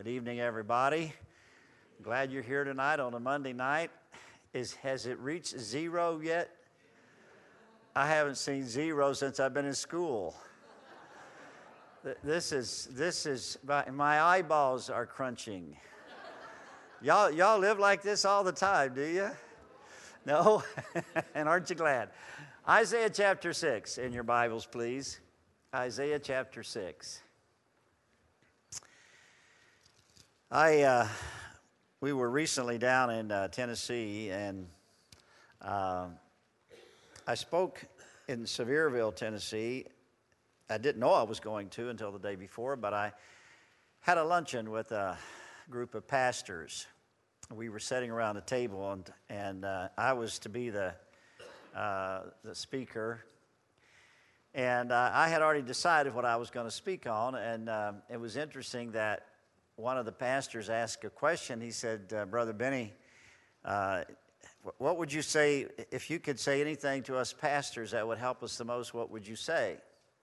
Good evening, everybody. Glad you're here tonight on a Monday night. Has it reached zero yet? I haven't seen zero since I've been in school. This is my eyeballs are crunching. Y'all live like this all the time, do you? No? And aren't you glad? Isaiah chapter 6 in your Bibles, please. Isaiah chapter 6. We were recently down in Tennessee, and I spoke in Sevierville, Tennessee. I didn't know I was going to until the day before, but I had a luncheon with a group of pastors. We were sitting around a table, and I was to be the speaker. And I had already decided what I was going to speak on, and it was interesting that one of the pastors asked a question. He said, Brother Benny, what would you say, if you could say anything to us pastors that would help us the most, what would you say?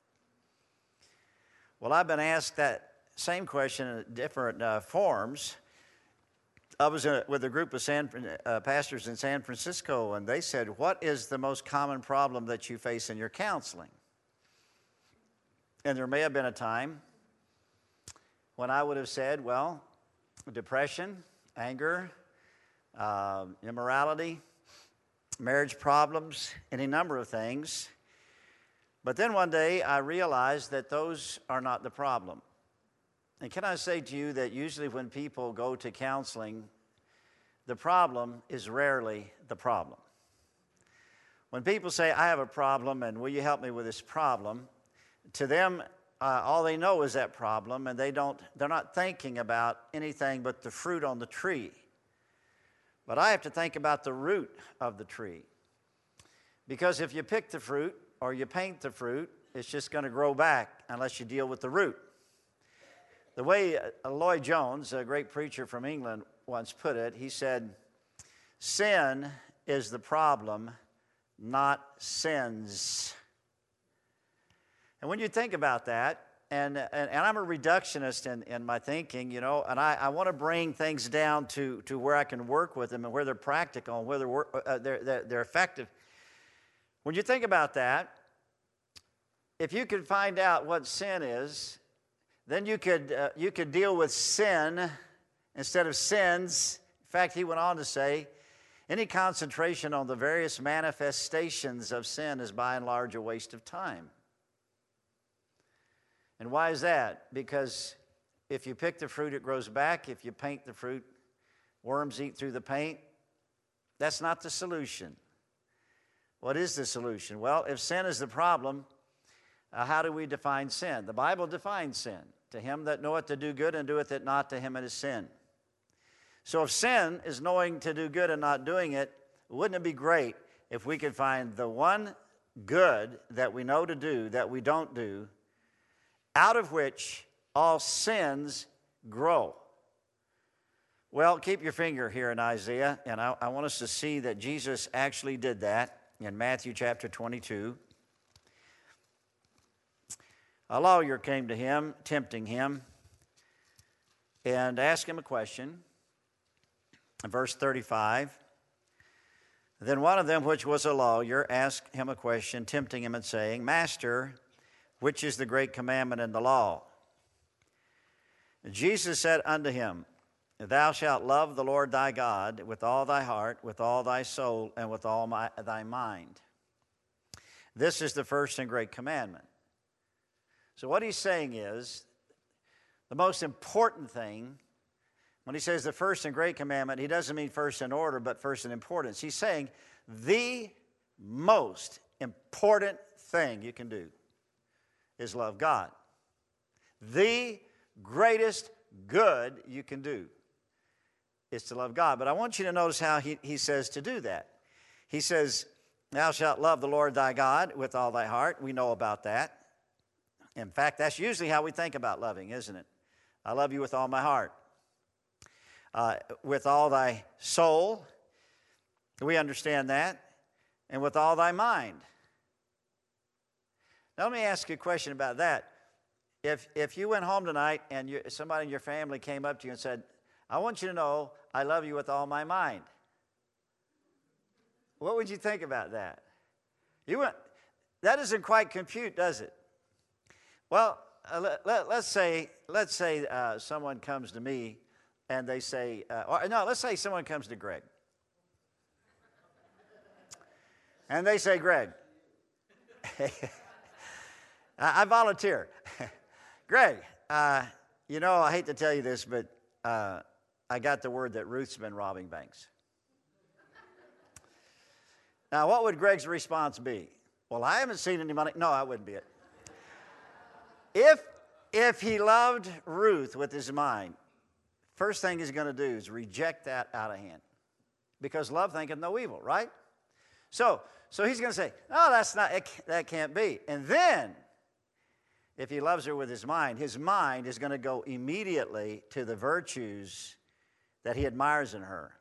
Well, I've been asked that same question in different forms. I was with a group of pastors in San Francisco, and they said, what is the most common problem that you face in your counseling? And there may have been a time when I would have said, well, depression, anger, immorality, marriage problems, any number of things. But then one day I realized that those are not the problem. And can I say to you that usually when people go to counseling, the problem is rarely the problem. When people say, I have a problem, and will you help me with this problem? To them, all they know is that problem, and they're not thinking about anything but the fruit on the tree. But I have to think about the root of the tree. Because if you pick the fruit or you paint the fruit, it's just going to grow back unless you deal with the root. The way Lloyd Jones, a great preacher from England, once put it, he said, sin is the problem, not sins. And when you think about that, and I'm a reductionist in my thinking, you know, and I want to bring things down to where I can work with them and where they're practical and where they're effective. When you think about that, if you could find out what sin is, then you could deal with sin instead of sins. In fact, he went on to say, any concentration on the various manifestations of sin is by and large a waste of time. And why is that? Because if you pick the fruit, it grows back. If you paint the fruit, worms eat through the paint. That's not the solution. What is the solution? Well, if sin is the problem, how do we define sin? The Bible defines sin. To him that knoweth to do good and doeth it not, to him it is sin. So if sin is knowing to do good and not doing it, wouldn't it be great if we could find the one good that we know to do, that we don't do, out of which all sins grow? Well, keep your finger here in Isaiah, and I want us to see that Jesus actually did that in Matthew chapter 22. A lawyer came to him, tempting him, and asked him a question. In verse 35, then one of them, which was a lawyer, asked him a question, tempting him and saying, Master, which is the great commandment in the law? Jesus said unto him, Thou shalt love the Lord thy God with all thy heart, with all thy soul, and with all thy mind. This is the first and great commandment. So what he's saying is, the most important thing, when he says the first and great commandment, he doesn't mean first in order, but first in importance. He's saying the most important thing you can do is love God. The greatest good you can do is to love God. But I want you to notice how he says to do that. He says, Thou shalt love the Lord thy God with all thy heart. We know about that. In fact, that's usually how we think about loving, isn't it? I love you with all my heart. With all thy soul, we understand that. And with all thy mind. Now let me ask you a question about that. If you went home tonight and somebody in your family came up to you and said, I want you to know I love you with all my mind, what would you think about that? That doesn't quite compute, does it? Well, let's say someone comes to me and they say, let's say someone comes to Greg. And they say, Greg, I volunteer. Greg, I hate to tell you this, but I got the word that Ruth's been robbing banks. Now, what would Greg's response be? Well, I haven't seen any money. No, that wouldn't be it. If he loved Ruth with his mind, first thing he's going to do is reject that out of hand. Because love thinketh no evil, right? So he's going to say, no, that can't be. And then, if he loves her with his mind is going to go immediately to the virtues that he admires in her.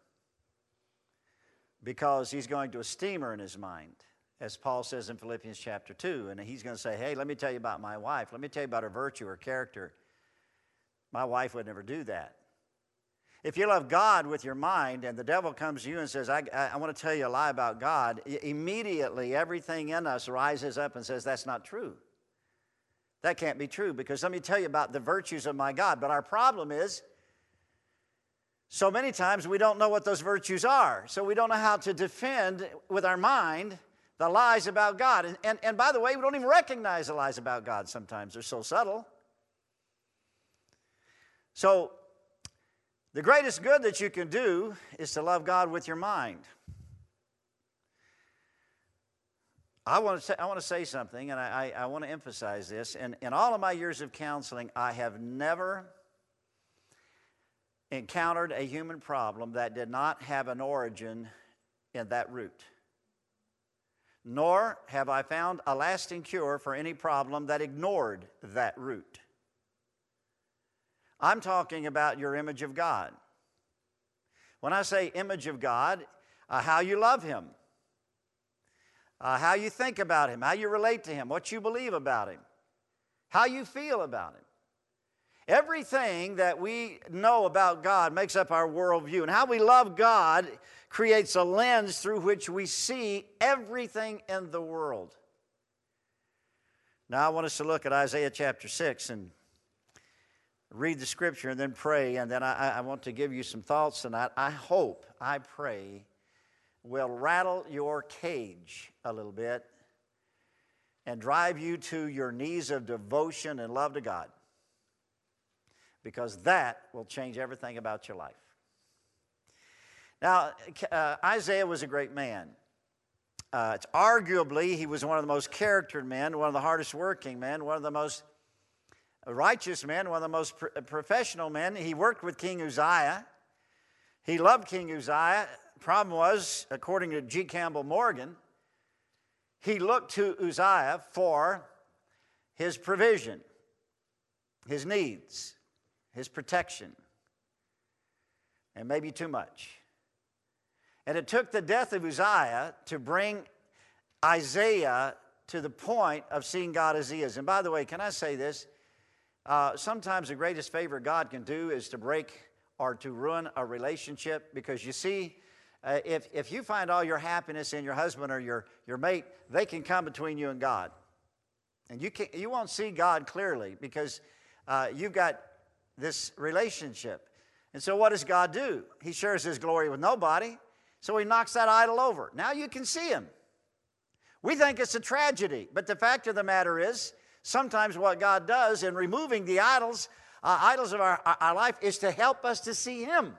Because he's going to esteem her in his mind, as Paul says in Philippians chapter 2. And he's going to say, hey, let me tell you about my wife. Let me tell you about her virtue, her character. My wife would never do that. If you love God with your mind and the devil comes to you and says, I want to tell you a lie about God, immediately everything in us rises up and says, that's not true. That can't be true, because let me tell you about the virtues of my God. But our problem is, so many times we don't know what those virtues are. So we don't know how to defend with our mind the lies about God. And by the way, we don't even recognize the lies about God sometimes. They're so subtle. So the greatest good that you can do is to love God with your mind. I want to say something, and I want to emphasize this. In all of my years of counseling, I have never encountered a human problem that did not have an origin in that root. Nor have I found a lasting cure for any problem that ignored that root. I'm talking about your image of God. When I say image of God, how you love Him, how you think about Him, how you relate to Him, what you believe about Him, how you feel about Him. Everything that we know about God makes up our worldview. And how we love God creates a lens through which we see everything in the world. Now I want us to look at Isaiah chapter 6 and read the scripture and then pray. And then I want to give you some thoughts tonight. I pray, will rattle your cage a little bit and drive you to your knees of devotion and love to God. Because that will change everything about your life. Now, Isaiah was a great man. It's arguably, he was one of the most charactered men, one of the hardest working men, one of the most righteous men, one of the most professional men. He worked with King Uzziah. He loved King Uzziah. Problem was, according to G. Campbell Morgan, he looked to Uzziah for his provision, his needs, his protection, and maybe too much. And it took the death of Uzziah to bring Isaiah to the point of seeing God as He is. And by the way, can I say this? Sometimes the greatest favor God can do is to break or to ruin a relationship, because you see, if you find all your happiness in your husband or your mate, they can come between you and God. And you won't see God clearly because you've got this relationship. And so what does God do? He shares His glory with nobody, so He knocks that idol over. Now you can see Him. We think it's a tragedy, but the fact of the matter is, sometimes what God does in removing the idols of our life is to help us to see Him.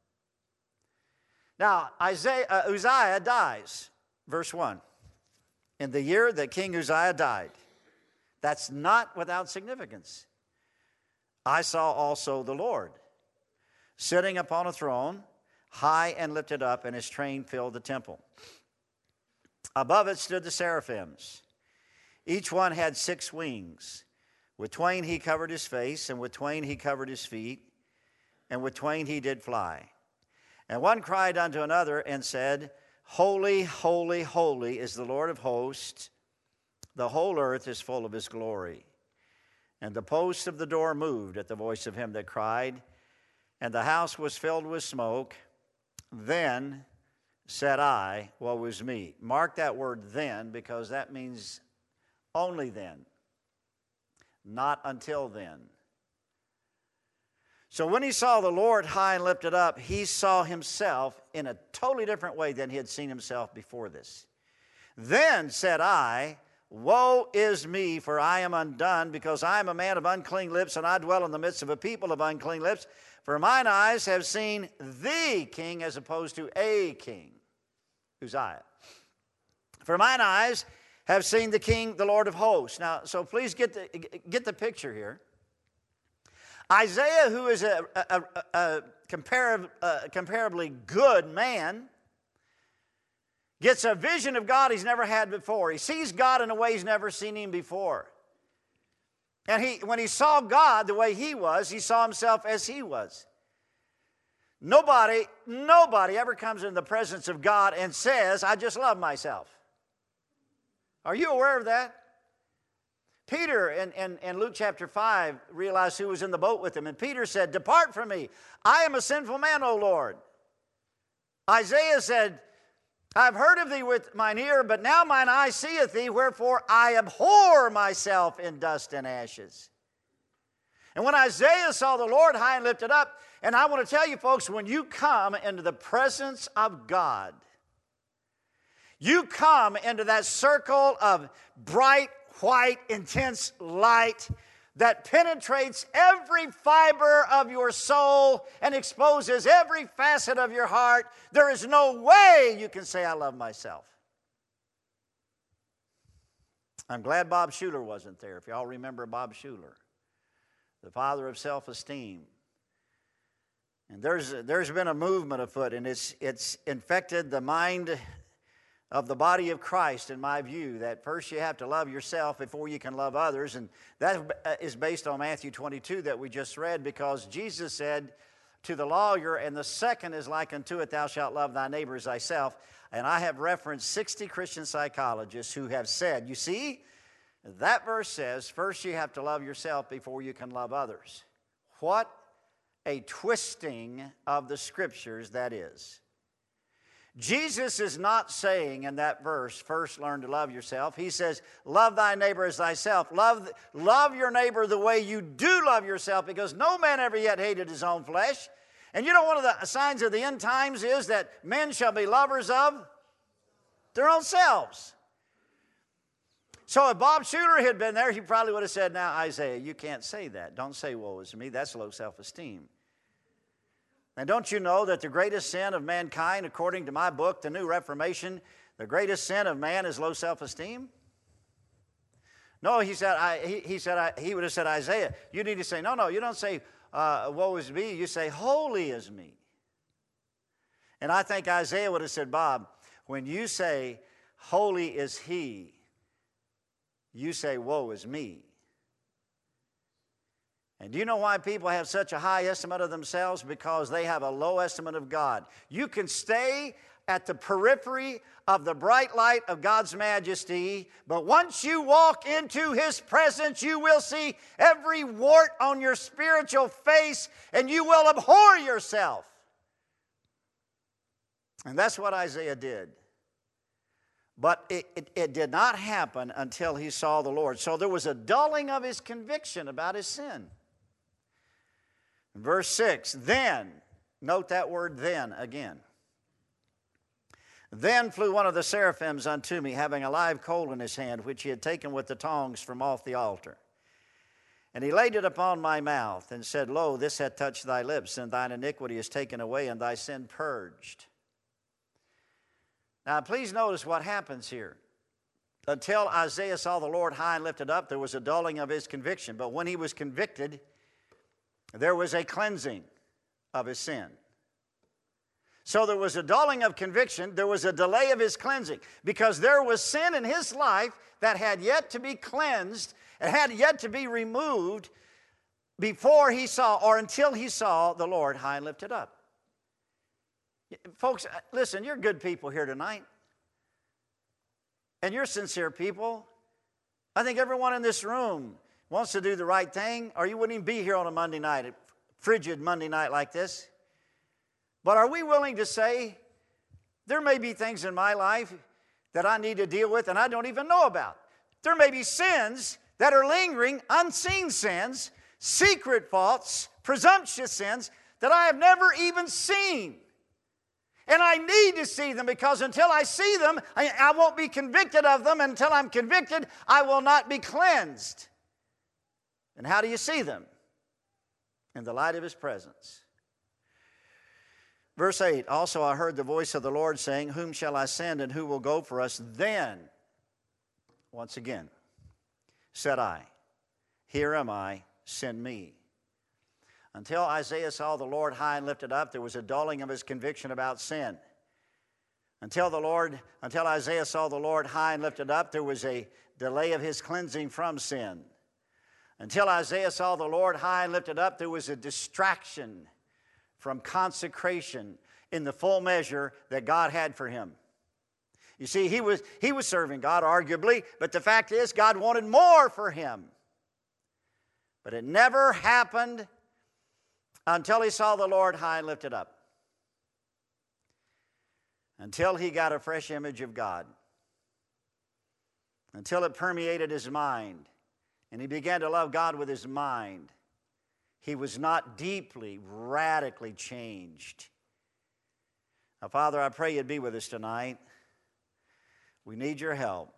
Now, Uzziah dies, verse 1. In the year that King Uzziah died. That's not without significance. I saw also the Lord sitting upon a throne, high and lifted up, and His train filled the temple. Above it stood the seraphims. Each one had 6 wings. With twain He covered His face, and with twain He covered His feet, and with twain He did fly. And one cried unto another and said, Holy, holy, holy is the Lord of hosts. The whole earth is full of His glory. And the posts of the door moved at the voice of him that cried, and the house was filled with smoke. Then said I, woe is me. Mark that word then, because that means only then, not until then. So when he saw the Lord high and lifted up, he saw himself in a totally different way than he had seen himself before this. Then said I, woe is me, for I am undone, because I am a man of unclean lips, and I dwell in the midst of a people of unclean lips. For mine eyes have seen the King, as opposed to a king. Uzziah. For mine eyes have seen the King, the Lord of hosts. Now, so please get the picture here. Isaiah, who is a comparably good man, gets a vision of God he's never had before. He sees God in a way he's never seen him before. And when he saw God the way he saw himself as he was. Nobody ever comes in the presence of God and says, I just love myself. Are you aware of that? Peter in Luke chapter 5 realized who was in the boat with him. And Peter said, depart from me. I am a sinful man, O Lord. Isaiah said, I have heard of thee with mine ear, but now mine eye seeth thee, wherefore I abhor myself in dust and ashes. And when Isaiah saw the Lord high and lifted up, and I want to tell you folks, when you come into the presence of God, you come into that circle of bright, white, intense light that penetrates every fiber of your soul and exposes every facet of your heart. There is no way you can say, I love myself. I'm glad Bob Schuller wasn't there. If y'all remember Bob Schuller, the father of self-esteem. And there's been a movement afoot, and it's infected the mind of the body of Christ, in my view, that first you have to love yourself before you can love others. And that is based on Matthew 22 that we just read, because Jesus said to the lawyer, and the second is like unto it, thou shalt love thy neighbor as thyself. And I have referenced 60 Christian psychologists who have said, you see, that verse says, first you have to love yourself before you can love others. What a twisting of the Scriptures that is. Jesus is not saying in that verse, first learn to love yourself. He says, love thy neighbor as thyself. Love your neighbor the way you do love yourself, because no man ever yet hated his own flesh. And you know, one of the signs of the end times is that men shall be lovers of their own selves. So if Bob Schuller had been there, he probably would have said, now, Isaiah, you can't say that. Don't say woe is me. That's low self-esteem. And don't you know that the greatest sin of mankind, according to my book, The New Reformation, the greatest sin of man is low self-esteem? No, he would have said, Isaiah, you need to say, no, you don't say, woe is me. You say, holy is me. And I think Isaiah would have said, Bob, when you say, holy is he, you say, woe is me. And do you know why people have such a high estimate of themselves? Because they have a low estimate of God. You can stay at the periphery of the bright light of God's majesty, but once you walk into His presence, you will see every wart on your spiritual face, and you will abhor yourself. And that's what Isaiah did. But it did not happen until he saw the Lord. So there was a dulling of his conviction about his sin. Verse 6, then, note that word then again. Then flew one of the seraphims unto me, having a live coal in his hand, which he had taken with the tongs from off the altar. And he laid it upon my mouth, and said, Lo, this hath touched thy lips, and thine iniquity is taken away, and thy sin purged. Now, please notice what happens here. Until Isaiah saw the Lord high and lifted up, there was a dulling of his conviction. But when he was convicted, there was a cleansing of his sin. So there was a dulling of conviction. There was a delay of his cleansing, because there was sin in his life that had yet to be cleansed and had yet to be removed before he saw, or until he saw the Lord high and lifted up. Folks, listen, you're good people here tonight. And you're sincere people. I think everyone in this room wants to do the right thing, or you wouldn't even be here on a Monday night, a frigid Monday night like this. But are we willing to say, there may be things in my life that I need to deal with and I don't even know about. There may be sins that are lingering, unseen sins, secret faults, presumptuous sins that I have never even seen. And I need to see them, because until I see them, I won't be convicted of them. Until I'm convicted, I will not be cleansed. And how do you see them? In the light of His presence. Verse 8, also I heard the voice of the Lord saying, whom shall I send, and who will go for us? Then, once again, said I, here am I, send me. Until Isaiah saw the Lord high and lifted up, there was a dulling of his conviction about sin. Until Isaiah saw the Lord high and lifted up, there was a delay of his cleansing from sin. Until Isaiah saw the Lord high and lifted up, there was a distraction from consecration in the full measure that God had for him. You see, he was serving God, arguably, but the fact is God wanted more for him. But it never happened until he saw the Lord high and lifted up. Until he got a fresh image of God. Until it permeated his mind. And he began to love God with his mind. He was not deeply, radically changed. Now, Father, I pray you'd be with us tonight. We need your help.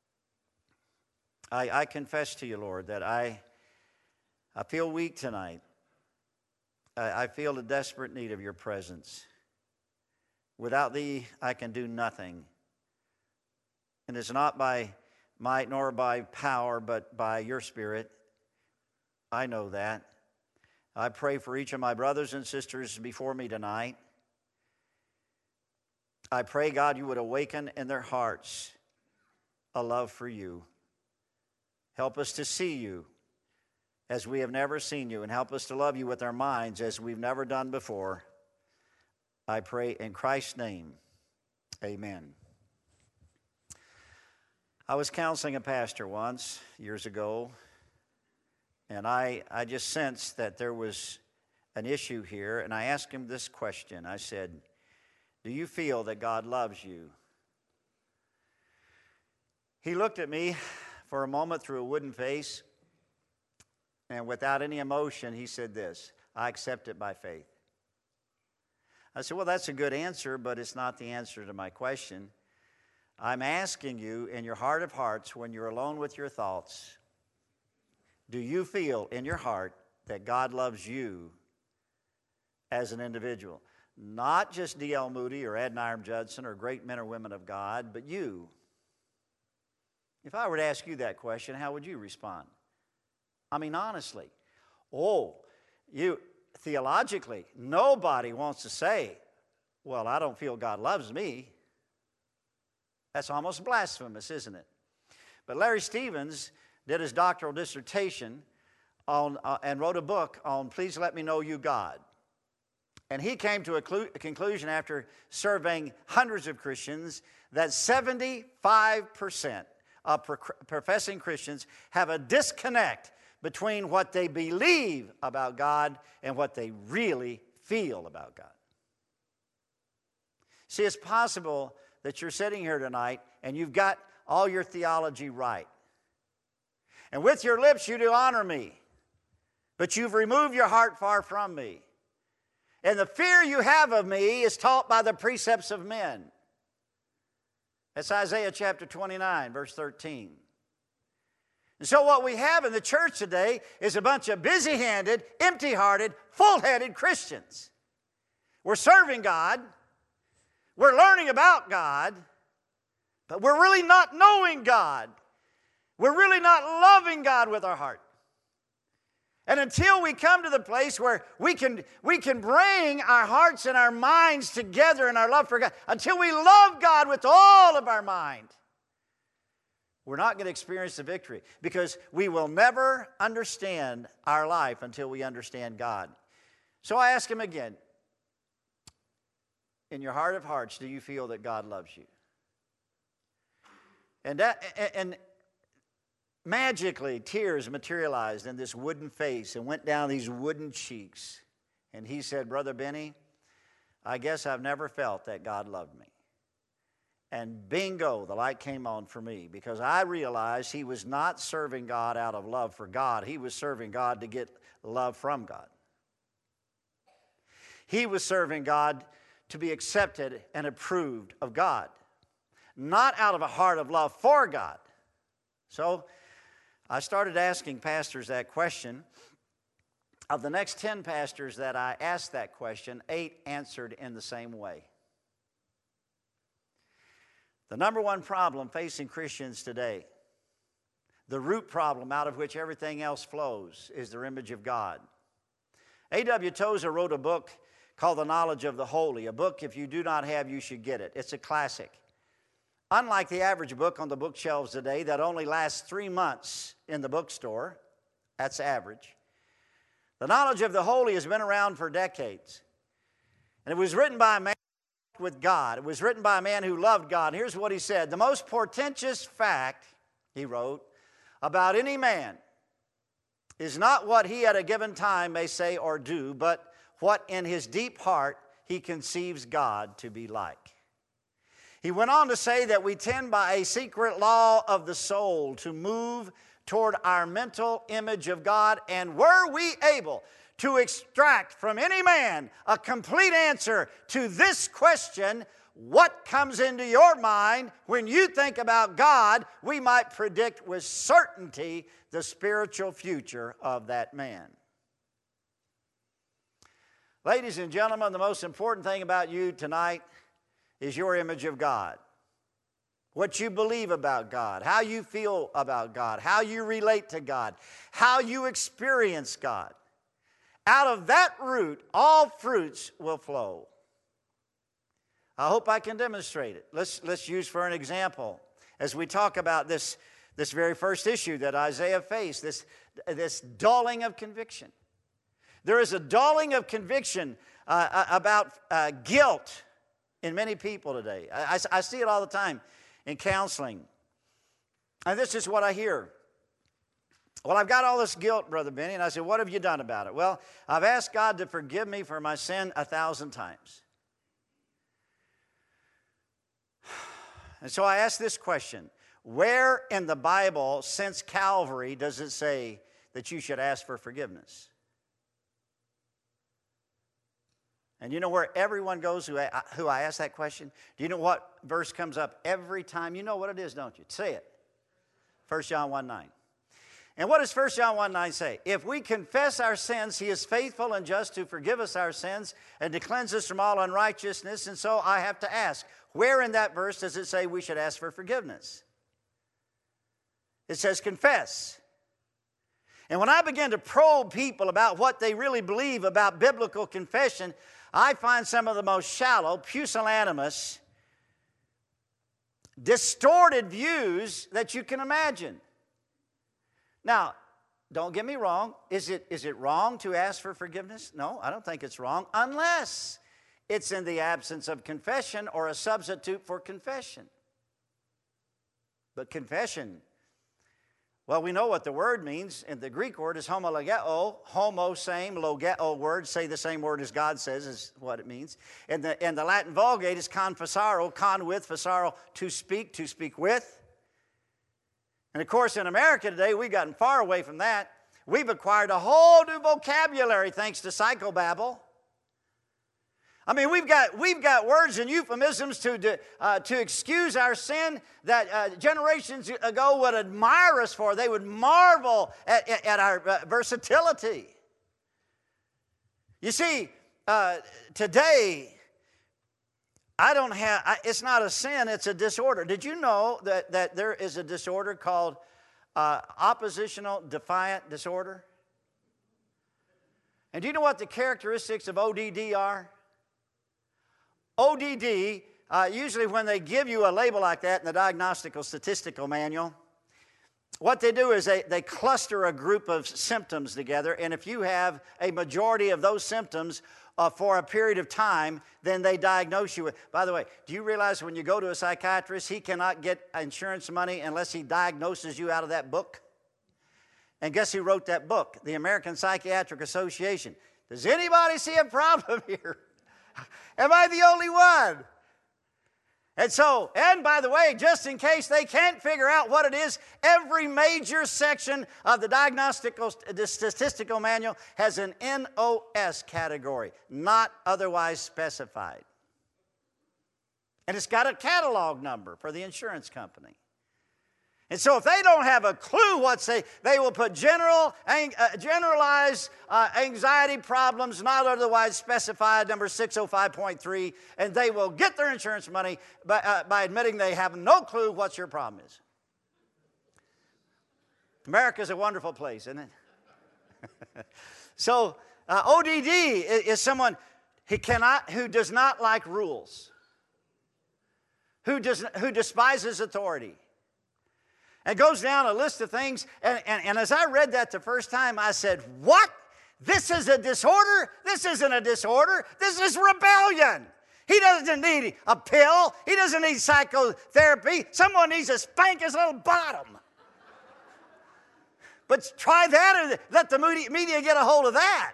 I confess to you, Lord, that I feel weak tonight. I feel the desperate need of your presence. Without thee, I can do nothing. And it's not by might nor by power, but by your Spirit. I know that. I pray for each of my brothers and sisters before me tonight. I pray, God, you would awaken in their hearts a love for you. Help us to see you as we have never seen you, and help us to love you with our minds as we've never done before. I pray in Christ's name, amen. I was counseling a pastor once, years ago, and I just sensed that there was an issue here, and I asked him this question. I said, do you feel that God loves you? He looked at me for a moment through a wooden face, and without any emotion, he said this, I accept it by faith. I said, well, that's a good answer, but it's not the answer to my question. I'm asking you, in your heart of hearts, when you're alone with your thoughts, do you feel in your heart that God loves you as an individual? Not just D.L. Moody or Ed Nyram Judson or great men or women of God, but you. If I were to ask you that question, how would you respond? I mean, honestly. Theologically, nobody wants to say, well, I don't feel God loves me. That's almost blasphemous, isn't it? But Larry Stevens did his doctoral dissertation on, and wrote a book on Please Let Me Know You, God. And he came to a conclusion after surveying hundreds of Christians that 75% of professing Christians have a disconnect between what they believe about God and what they really feel about God. See, it's possible that you're sitting here tonight and you've got all your theology right. And with your lips you do honor me, but you've removed your heart far from me. And the fear you have of me is taught by the precepts of men. That's Isaiah chapter 29, verse 13. And so what we have in the church today is a bunch of busy-handed, empty-hearted, full-headed Christians. We're serving God. We're learning about God. But we're really not knowing God. We're really not loving God with our heart. And until we come to the place where we can bring our hearts and our minds together in our love for God, until we love God with all of our mind, we're not going to experience the victory, because we will never understand our life until we understand God. So I ask him again, in your heart of hearts, do you feel that God loves you? And magically, tears materialized in this wooden face and went down these wooden cheeks. And he said, Brother Benny, I guess I've never felt that God loved me. And bingo, the light came on for me, because I realized he was not serving God out of love for God. He was serving God to get love from God. He was serving God to be accepted and approved of God, not out of a heart of love for God. So I started asking pastors that question. Of the next 10 pastors that I asked that question, 8 answered in the same way. The number one problem facing Christians today, the root problem out of which everything else flows, is their image of God. A.W. Tozer wrote a book called The Knowledge of the Holy, a book if you do not have, you should get it. It's a classic. Unlike the average book on the bookshelves today that only lasts 3 months in the bookstore, that's average, The Knowledge of the Holy has been around for decades. And it was written by a man with God. It was written by a man who loved God. Here's what he said. The most portentous fact, he wrote, about any man is not what he at a given time may say or do, but what in his deep heart he conceives God to be like. He went on to say that we tend by a secret law of the soul to move toward our mental image of God, and were we able to extract from any man a complete answer to this question, what comes into your mind when you think about God, we might predict with certainty the spiritual future of that man. Ladies and gentlemen, the most important thing about you tonight is your image of God. What you believe about God, how you feel about God, how you relate to God, how you experience God. Out of that root, all fruits will flow. I hope I can demonstrate it. Let's use for an example, as we talk about this very first issue that Isaiah faced, this dulling of conviction. There is a dulling of conviction about guilt in many people today. I see it all the time in counseling. And this is what I hear. Well, I've got all this guilt, Brother Benny. And I said, what have you done about it? Well, I've asked God to forgive me for my sin 1,000 times. And so I asked this question. Where in the Bible, since Calvary, does it say that you should ask for forgiveness? And you know where everyone goes who I ask that question? Do you know what verse comes up every time? You know what it is, don't you? Say it. 1 John 1:9. And what does 1 John 1:9 say? If we confess our sins, he is faithful and just to forgive us our sins and to cleanse us from all unrighteousness. And so I have to ask, where in that verse does it say we should ask for forgiveness? It says confess. And when I begin to probe people about what they really believe about biblical confession, I find some of the most shallow, pusillanimous, distorted views that you can imagine. Now, don't get me wrong. Is it wrong to ask for forgiveness? No, I don't think it's wrong, unless it's in the absence of confession or a substitute for confession. But confession, well, we know what the word means. And the Greek word is homologeo. Homo, same, logeo word. Say the same word as God says is what it means. And the Latin Vulgate is confessaro, con with, facaro, to speak with. And of course, in America today, we've gotten far away from that. We've acquired a whole new vocabulary thanks to psychobabble. I mean, we've got words and euphemisms to excuse our sin that generations ago would admire us for. They would marvel at our versatility. You see, today, it's not a sin, it's a disorder. Did you know that there is a disorder called oppositional defiant disorder? And do you know what the characteristics of ODD are? ODD, usually when they give you a label like that in the Diagnostical Statistical Manual, what they do is they cluster a group of symptoms together, and if you have a majority of those symptoms for a period of time, then they diagnose you with. By the way, do you realize when you go to a psychiatrist, he cannot get insurance money unless he diagnoses you out of that book? And guess who wrote that book? The American Psychiatric Association. Does anybody see a problem here? Am I the only one? And by the way, just in case they can't figure out what it is, every major section of the statistical manual has an NOS category, not otherwise specified. And it's got a catalog number for the insurance company. And so if they don't have a clue they will put generalized anxiety problems not otherwise specified, number 605.3, and they will get their insurance money by admitting they have no clue what your problem is. America's a wonderful place, isn't it? So ODD is someone who does not like rules, who despises authority. It goes down a list of things, and as I read that the first time, I said, what? This is a disorder? This isn't a disorder. This is rebellion. He doesn't need a pill. He doesn't need psychotherapy. Someone needs to spank his little bottom. But try that and let the media get a hold of that.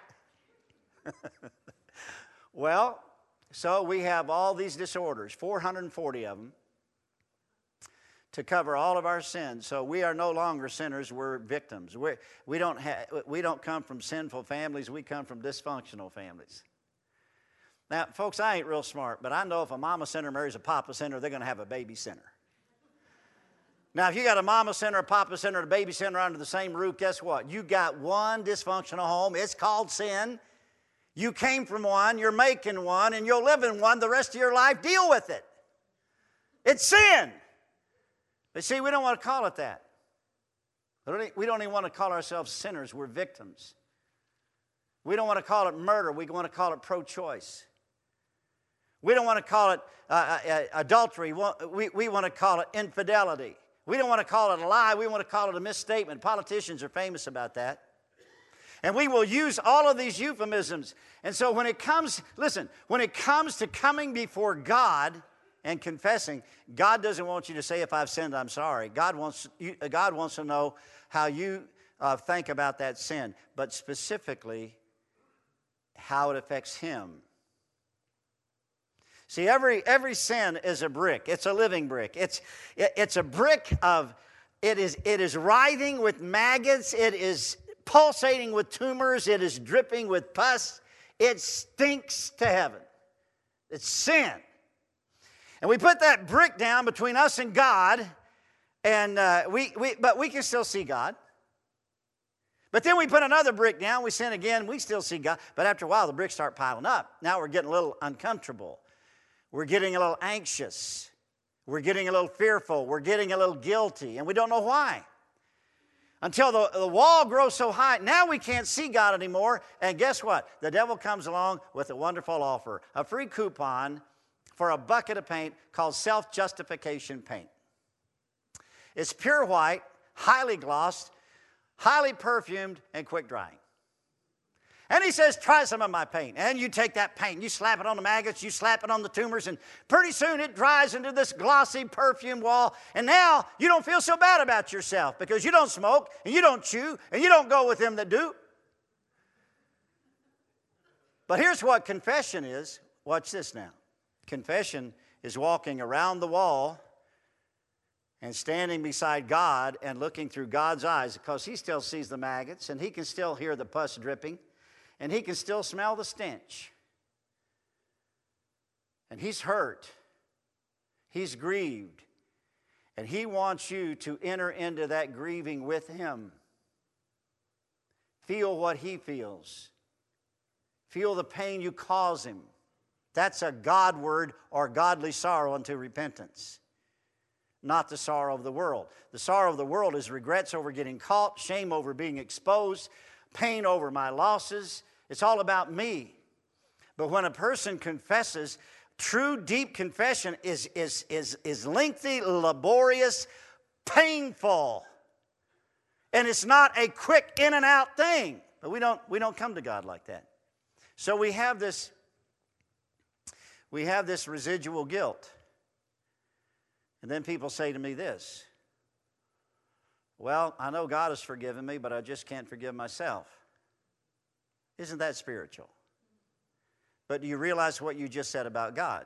Well, so we have all these disorders, 440 of them, to cover all of our sins. So we are no longer sinners, we're victims. We don't come from sinful families, we come from dysfunctional families. Now, folks, I ain't real smart, but I know if a mama sinner marries a papa sinner, they're going to have a baby sinner. Now, if you got a mama sinner, a papa sinner, and a baby sinner under the same roof, guess what? You got one dysfunctional home. It's called sin. You came from one, you're making one, and you'll live in one the rest of your life. Deal with it. It's sin. But see, we don't want to call it that. We don't even want to call ourselves sinners. We're victims. We don't want to call it murder. We want to call it pro-choice. We don't want to call it adultery. We want to call it infidelity. We don't want to call it a lie. We want to call it a misstatement. Politicians are famous about that. And we will use all of these euphemisms. And so when it comes to coming before God and confessing, God doesn't want you to say, if I've sinned, I'm sorry. God wants to know how you think about that sin, but specifically how it affects Him. See, every sin is a brick. It's a living brick. It's a brick of, it is writhing with maggots. It is pulsating with tumors. It is dripping with pus. It stinks to heaven. It's sin. And we put that brick down between us and God, and but we can still see God. But then we put another brick down, we sin again, we still see God. But after a while, the bricks start piling up. Now we're getting a little uncomfortable. We're getting a little anxious. We're getting a little fearful. We're getting a little guilty, and we don't know why. Until the wall grows so high, now we can't see God anymore. And guess what? The devil comes along with a wonderful offer, a free coupon for a bucket of paint called self-justification paint. It's pure white, highly glossed, highly perfumed, and quick drying. And he says, try some of my paint. And you take that paint, you slap it on the maggots, you slap it on the tumors, and pretty soon it dries into this glossy perfume wall. And now you don't feel so bad about yourself because you don't smoke, and you don't chew, and you don't go with them that do. But here's what confession is. Watch this now. Confession is walking around the wall and standing beside God and looking through God's eyes, because He still sees the maggots, and He can still hear the pus dripping, and He can still smell the stench. And He's hurt. He's grieved. And He wants you to enter into that grieving with Him. Feel what He feels. Feel the pain you cause Him. That's a God word, or godly sorrow unto repentance. Not the sorrow of the world. The sorrow of the world is regrets over getting caught, shame over being exposed, pain over my losses. It's all about me. But when a person confesses, true deep confession is lengthy, laborious, painful. And it's not a quick in and out thing. But we don't come to God like that. So we have this residual guilt. And then people say to me this, Well, I know God has forgiven me, but I just can't forgive myself. Isn't that spiritual? But do you realize what you just said about God?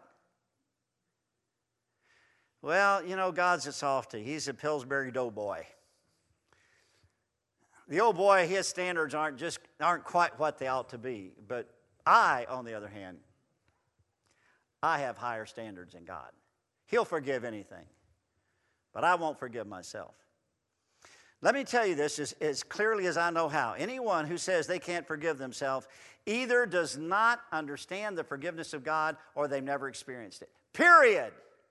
Well, you know, God's a softy. He's a Pillsbury Doughboy. The old boy, his standards aren't quite what they ought to be. But I, on the other hand, I have higher standards than God. He'll forgive anything, but I won't forgive myself. Let me tell you this as clearly as I know how. Anyone who says they can't forgive themselves either does not understand the forgiveness of God or they've never experienced it. Period.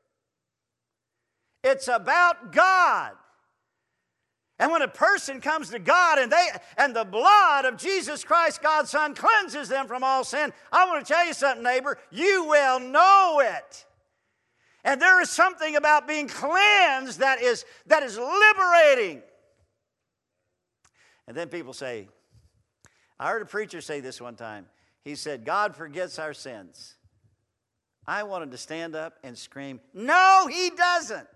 It's about God. And when a person comes to God and the blood of Jesus Christ, God's Son, cleanses them from all sin, I want to tell you something, neighbor, you will know it. And there is something about being cleansed that is liberating. And then people say, I heard a preacher say this one time. He said, God forgets our sins. I wanted to stand up and scream, no, He doesn't.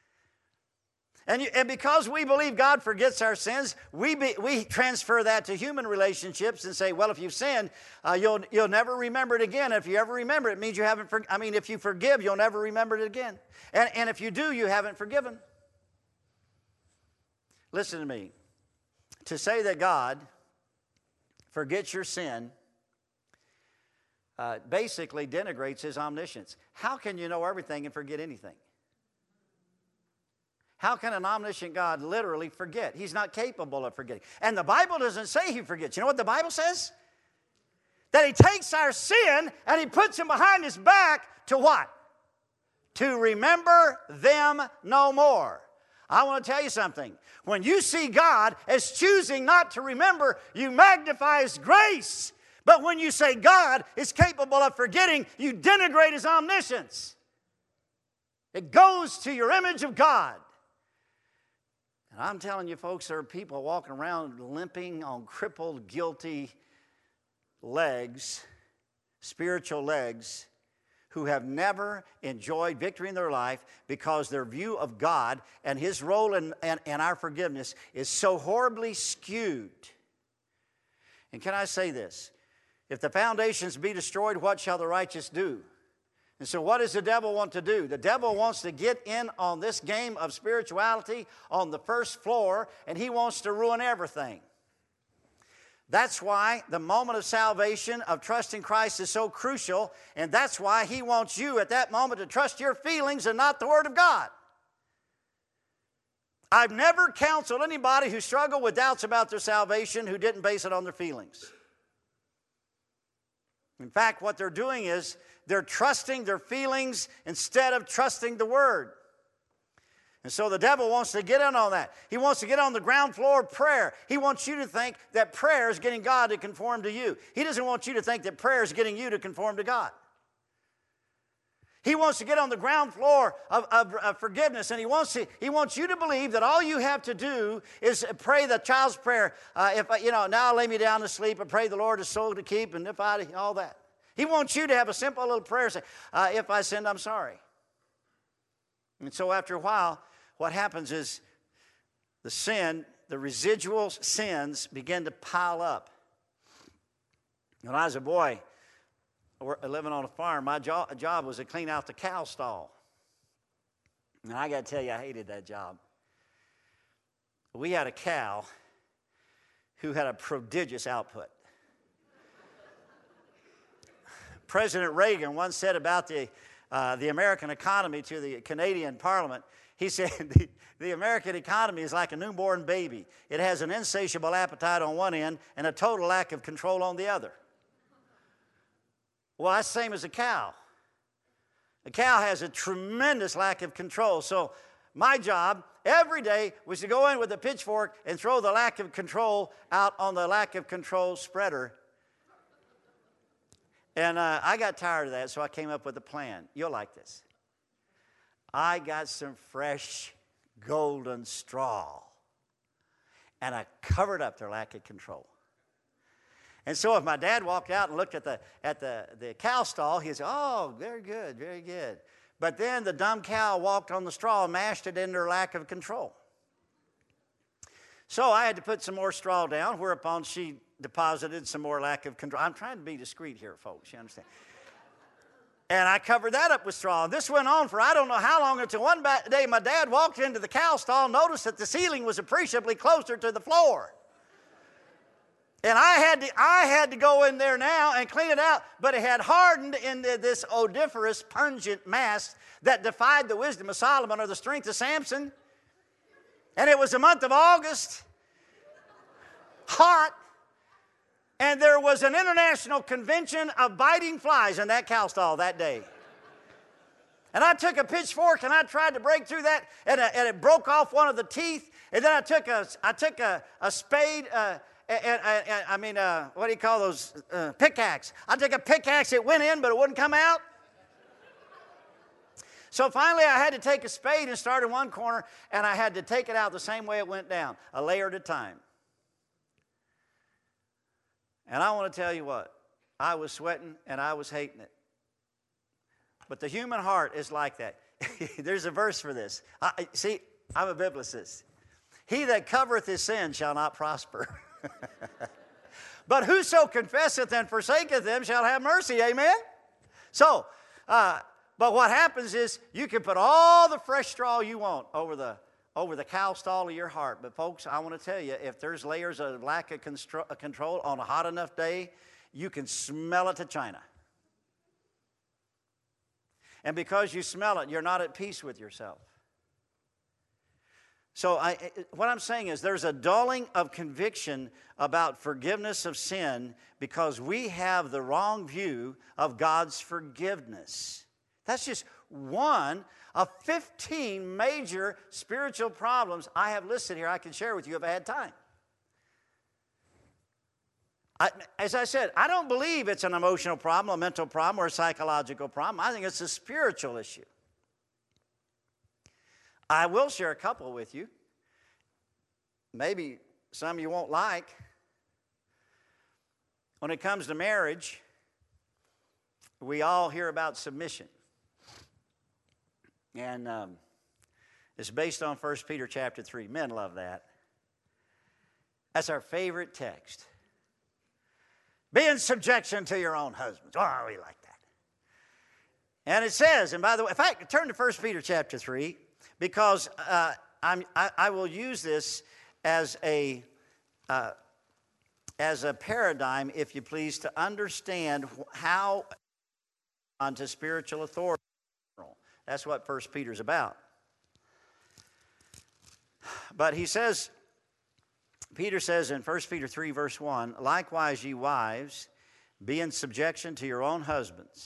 And because we believe God forgets our sins, we transfer that to human relationships and say, well, if you've sinned, you'll never remember it again. If you ever remember it, means you haven't. If you forgive, you'll never remember it again. And if you do, you haven't forgiven. Listen to me. To say that God forgets your sin basically denigrates His omniscience. How can you know everything and forget anything? How can an omniscient God literally forget? He's not capable of forgetting. And the Bible doesn't say He forgets. You know what the Bible says? That He takes our sin and He puts them behind His back to what? To remember them no more. I want to tell you something. When you see God as choosing not to remember, you magnify His grace. But when you say God is capable of forgetting, you denigrate His omniscience. It goes to your image of God. And I'm telling you, folks, there are people walking around limping on crippled, guilty legs, spiritual legs, who have never enjoyed victory in their life because their view of God and His role in our forgiveness is so horribly skewed. And can I say this? If the foundations be destroyed, what shall the righteous do? And so what does the devil want to do? The devil wants to get in on this game of spirituality on the first floor, and he wants to ruin everything. That's why the moment of salvation, of trusting Christ, is so crucial, and that's why He wants you at that moment to trust your feelings and not the Word of God. I've never counseled anybody who struggled with doubts about their salvation who didn't base it on their feelings. In fact, what they're doing is they're trusting their feelings instead of trusting the Word. And so the devil wants to get in on that. He wants to get on the ground floor of prayer. He wants you to think that prayer is getting God to conform to you. He doesn't want you to think that prayer is getting you to conform to God. He wants to get on the ground floor of forgiveness, and he wants you to believe that all you have to do is pray the child's prayer. Now I lay me down to sleep and pray the Lord his soul to keep, and all that. He wants you to have a simple little prayer, say, if I sinned, I'm sorry. And so after a while, what happens is the residual sins begin to pile up. When I was a boy, living on a farm, my job was to clean out the cow stall. And I got to tell you, I hated that job. We had a cow who had a prodigious output. President Reagan once said about the American economy to the Canadian Parliament, he said, the American economy is like a newborn baby. It has an insatiable appetite on one end and a total lack of control on the other. Well, that's the same as a cow. A cow has a tremendous lack of control. So my job every day was to go in with a pitchfork and throw the lack of control out on the lack of control spreader. And I got tired of that, so I came up with a plan. You'll like this. I got some fresh golden straw, and I covered up their lack of control. And so if my dad walked out and looked at the cow stall, he'd say, oh, very good, very good. But then the dumb cow walked on the straw and mashed it in their lack of control. So I had to put some more straw down, whereupon she deposited some more lack of control. I'm trying to be discreet here, folks, you understand? And I covered that up with straw. This went on for I don't know how long, until one day my dad walked into the cow stall and noticed that the ceiling was appreciably closer to the floor. And I had to go in there now and clean it out, but it had hardened into this odoriferous, pungent mass that defied the wisdom of Solomon or the strength of Samson. And it was the month of August, hot, and there was an international convention of biting flies in that cow stall that day. And I took a pitchfork and I tried to break through that, and it broke off one of the teeth. And then I took a spade. What do you call those? Pickaxe. I took a pickaxe, it went in, but it wouldn't come out. So finally I had to take a spade and start in one corner, and I had to take it out the same way it went down, a layer at a time. And I want to tell you what, I was sweating and I was hating it. But the human heart is like that. There's a verse for this. I'm a biblicist. He that covereth his sin shall not prosper. But whoso confesseth and forsaketh them shall have mercy. Amen? So, but what happens is you can put all the fresh straw you want over the cow stall of your heart. But folks, I want to tell you, if there's layers of lack of control on a hot enough day, you can smell it to China. And because you smell it, you're not at peace with yourself. So what I'm saying is there's a dulling of conviction about forgiveness of sin because we have the wrong view of God's forgiveness. That's just one of 15 major spiritual problems I have listed here. I can share with you if I had time. As I said, I don't believe it's an emotional problem, a mental problem, or a psychological problem. I think it's a spiritual issue. I will share a couple with you. Maybe some you won't like. When it comes to marriage, we all hear about submission. And it's based on 1 Peter chapter 3. Men love that. That's our favorite text. Be in subjection to your own husbands. Oh, we like that. And it says, and by the way, in fact, turn to 1 Peter chapter 3, because I will use this as a paradigm, if you please, to understand how onto spiritual authority. That's what 1 Peter's about. But he says, Peter says in 1 Peter 3, verse 1, likewise, ye wives, be in subjection to your own husbands,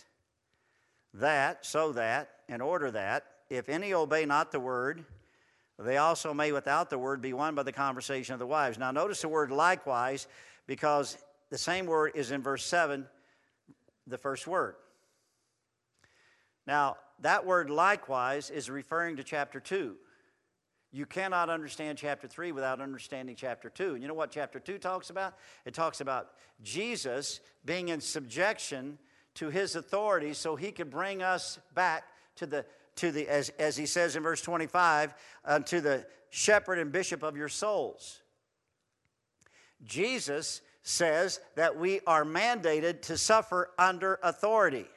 in order that, if any obey not the word, they also may without the word be won by the conversation of the wives. Now notice the word likewise, because the same word is in verse 7, the first word. Now, that word likewise is referring to chapter 2. You cannot understand chapter 3 without understanding chapter 2. And you know what chapter 2 talks about? It talks about Jesus being in subjection to his authority so he could bring us back to the as he says in verse 25, to the shepherd and bishop of your souls. Jesus says that we are mandated to suffer under authority.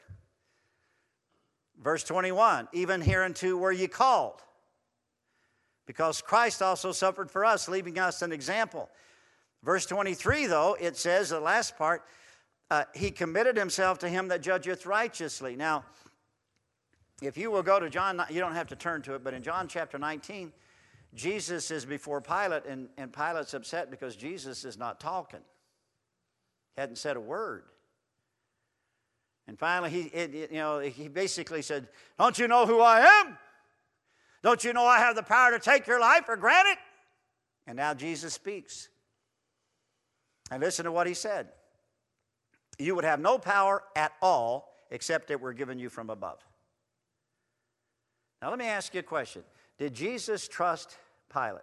Verse 21, even hereunto were ye called, because Christ also suffered for us, leaving us an example. Verse 23, though, it says, the last part, he committed himself to him that judgeth righteously. Now, if you will go to John, you don't have to turn to it, but in John chapter 19, Jesus is before Pilate, and Pilate's upset because Jesus is not talking. He hadn't said a word. And finally, he basically said, don't you know who I am? Don't you know I have the power to take your life for granted? And now Jesus speaks. And listen to what he said. You would have no power at all except it were given you from above. Now let me ask you a question. Did Jesus trust Pilate?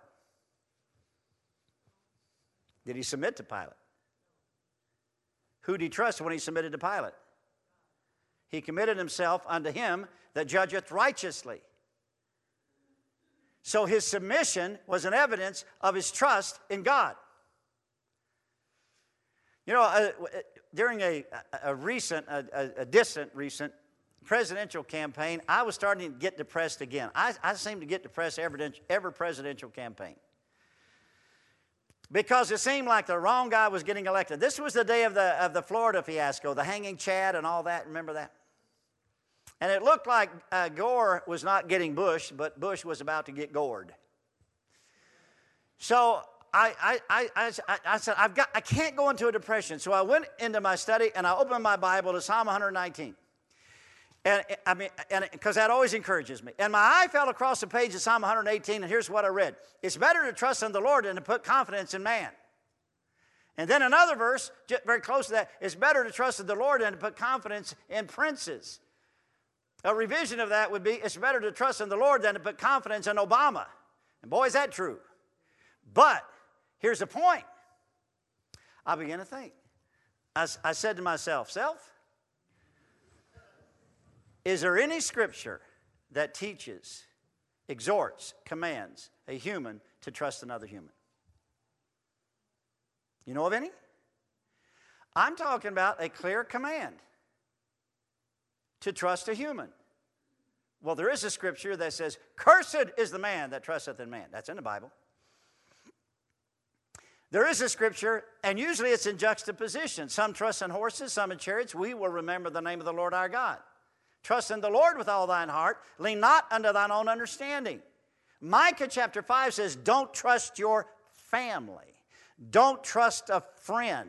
Did he submit to Pilate? Who did he trust when he submitted to Pilate? He committed himself unto him that judgeth righteously. So his submission was an evidence of his trust in God. You know, during a distant recent presidential campaign, I was starting to get depressed again. I seemed to get depressed every presidential campaign, because it seemed like the wrong guy was getting elected. This was the day of the Florida fiasco, the hanging Chad and all that. Remember that? And it looked like Gore was not getting Bush, but Bush was about to get gored. So I said, I can't go into a depression. So I went into my study and I opened my Bible to Psalm 119. And because that always encourages me. And my eye fell across the page of Psalm 118, and here's what I read. It's better to trust in the Lord than to put confidence in man. And then another verse, very close to that, it's better to trust in the Lord than to put confidence in princes. A revision of that would be, it's better to trust in the Lord than to put confidence in Obama. And boy, is that true. But here's the point. I began to think. I said to myself, self, is there any scripture that teaches, exhorts, commands a human to trust another human? You know of any? I'm talking about a clear command to trust a human. Well, there is a scripture that says, cursed is the man that trusteth in man. That's in the Bible. There is a scripture, and usually it's in juxtaposition. Some trust in horses, some in chariots. We will remember the name of the Lord our God. Trust in the Lord with all thine heart. Lean not unto thine own understanding. Micah chapter 5 says, don't trust your family. Don't trust a friend.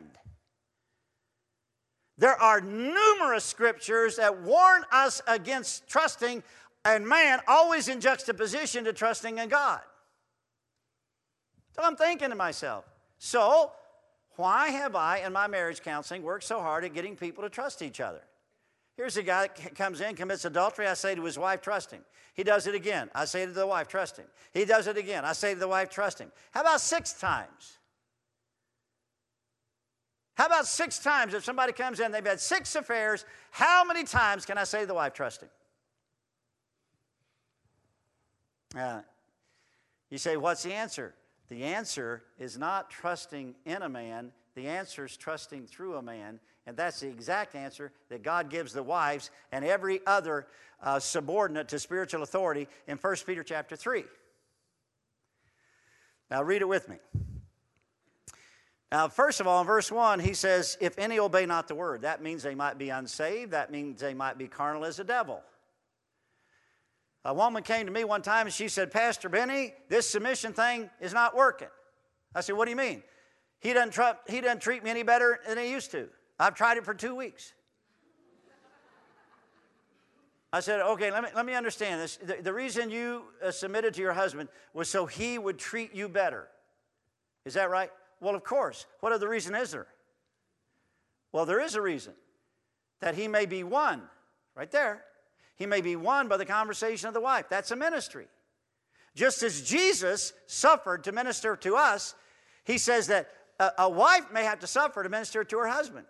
There are numerous scriptures that warn us against trusting in man, always in juxtaposition to trusting in God. So I'm thinking to myself, so why have I, in my marriage counseling, worked so hard at getting people to trust each other? Here's a guy that comes in, commits adultery. I say to his wife, trust him. He does it again. I say to the wife, trust him. He does it again. I say to the wife, trust him. How about 6 times? How about 6 times? If somebody comes in, they've had 6 affairs, how many times can I say to the wife, trust him? You say, what's the answer? The answer is not trusting in a man. The answer is trusting through a man. And that's the exact answer that God gives the wives and every other subordinate to spiritual authority in 1 Peter chapter 3. Now read it with me. Now, first of all, in verse 1, he says, if any obey not the word. That means they might be unsaved. That means they might be carnal as the devil. A woman came to me one time and she said, Pastor Benny, this submission thing is not working. I said, what do you mean? He doesn't treat me any better than he used to. I've tried it for 2 weeks. I said, okay, let me understand this. The reason you submitted to your husband was so he would treat you better. Is that right? Well, of course. What other reason is there? Well, there is a reason. That he may be won. Right there. He may be won by the conversation of the wife. That's a ministry. Just as Jesus suffered to minister to us, he says that a wife may have to suffer to minister to her husband.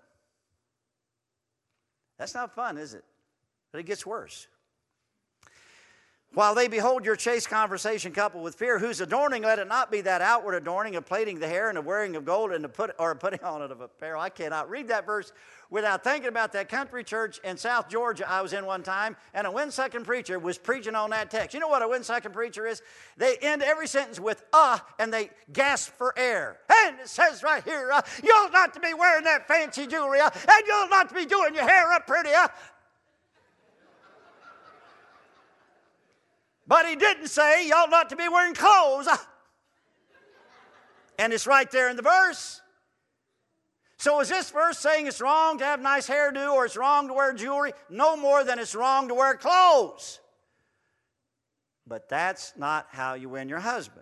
That's not fun, is it? But it gets worse. While they behold your chaste conversation coupled with fear, whose adorning, let it not be that outward adorning of plaiting the hair and of wearing of gold and putting on it of apparel. I cannot read that verse without thinking about that country church in South Georgia I was in one time, and a Winsecond preacher was preaching on that text. You know what a Winsecond preacher is? They end every sentence with and they gasp for air. And it says right here, you ought not to be wearing that fancy jewelry, and you ought not to be doing your hair up pretty, But he didn't say you ought not to be wearing clothes. And it's right there in the verse. So is this verse saying it's wrong to have nice hairdo or it's wrong to wear jewelry? No more than it's wrong to wear clothes. But that's not how you win your husband.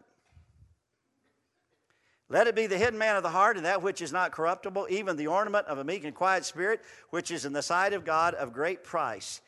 Let it be the hidden man of the heart, and that which is not corruptible, even the ornament of a meek and quiet spirit, which is in the sight of God of great price.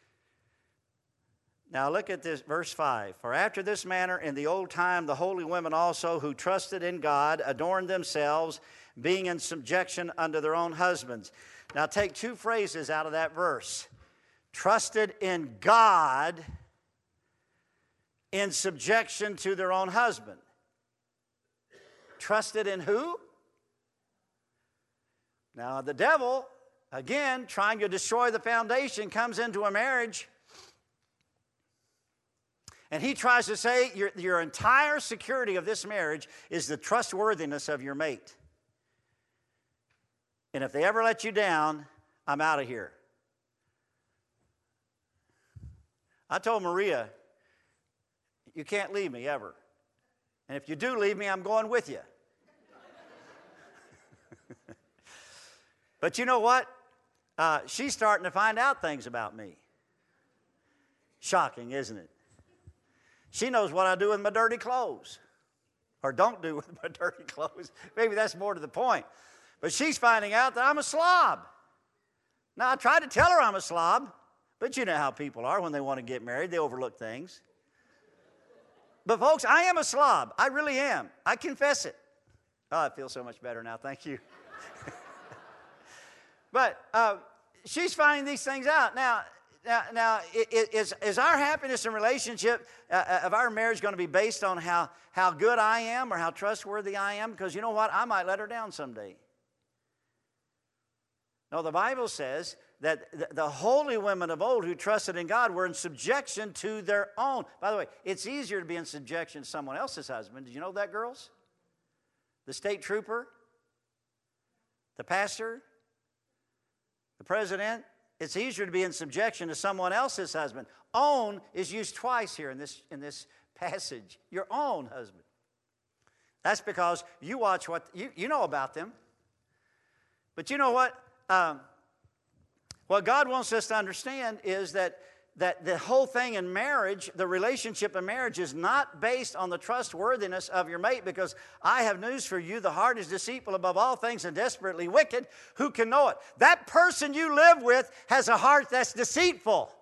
Now look at this, verse 5. For after this manner in the old time the holy women also who trusted in God adorned themselves, being in subjection unto their own husbands. Now take 2 phrases out of that verse. Trusted in God in subjection to their own husband. Trusted in who? Now, the devil, again, trying to destroy the foundation, comes into a marriage, and he tries to say your entire security of this marriage is the trustworthiness of your mate. And if they ever let you down, I'm out of here. I told Maria, you can't leave me ever. And if you do leave me, I'm going with you. But you know what? She's starting to find out things about me. Shocking, isn't it? She knows what I do with my dirty clothes. Or don't do with my dirty clothes. Maybe that's more to the point. But she's finding out that I'm a slob. Now, I tried to tell her I'm a slob, but you know how people are when they want to get married. They overlook things. But folks, I am a slob. I really am. I confess it. Oh, I feel so much better now. Thank you. But she's finding these things out. Now, is our happiness in relationship of our marriage going to be based on how good I am or how trustworthy I am? Because you know what? I might let her down someday. No, the Bible says that the holy women of old who trusted in God were in subjection to their own. By the way, it's easier to be in subjection to someone else's husband. Did you know that, girls? The state trooper, the pastor, the president. It's easier to be in subjection to someone else's husband. Own is used twice here in this passage. Your own husband. That's because you watch what you know about them. But you know what? What God wants us to understand is that the whole thing in marriage, the relationship in marriage, is not based on the trustworthiness of your mate, because I have news for you. The heart is deceitful above all things and desperately wicked. Who can know it? That person you live with has a heart that's deceitful.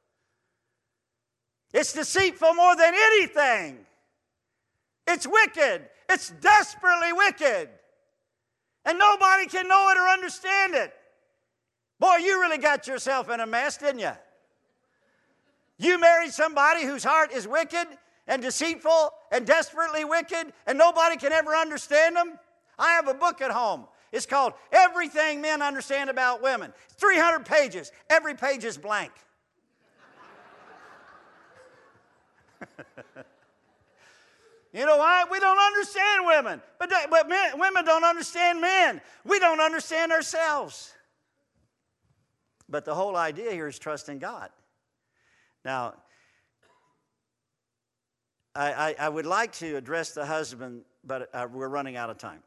It's deceitful more than anything. It's wicked. It's desperately wicked. And nobody can know it or understand it. Boy, you really got yourself in a mess, didn't you? You married somebody whose heart is wicked and deceitful and desperately wicked, and nobody can ever understand them. I have a book at home. It's called Everything Men Understand About Women. 300 pages. Every page is blank. You know why? We don't understand women. But women don't understand men. We don't understand ourselves. But the whole idea here is trusting God. Now, I would like to address the husband, but we're running out of time.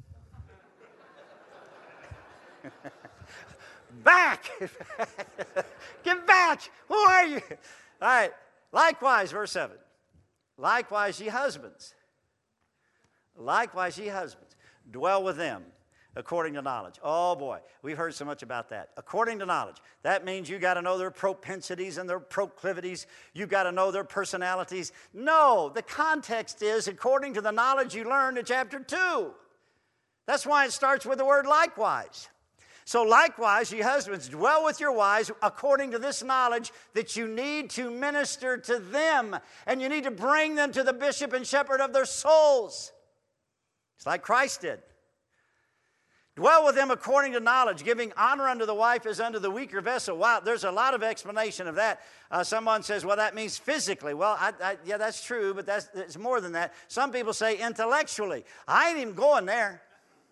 Back! Get back! Who are you? All right. Likewise, verse 7. Likewise, ye husbands. Likewise, ye husbands. Dwell with them according to knowledge. Oh, boy. We've heard so much about that. According to knowledge. That means you got to know their propensities and their proclivities. You got to know their personalities. No, the context is according to the knowledge you learned in chapter 2. That's why it starts with the word likewise. So likewise, ye husbands, dwell with your wives according to this knowledge that you need to minister to them, and you need to bring them to the bishop and shepherd of their souls. It's like Christ did. Dwell with them according to knowledge, giving honor unto the wife as unto the weaker vessel. Wow, there's a lot of explanation of that. Someone says, well, that means physically. Well, yeah, that's true, but it's more than that. Some people say intellectually. I ain't even going there.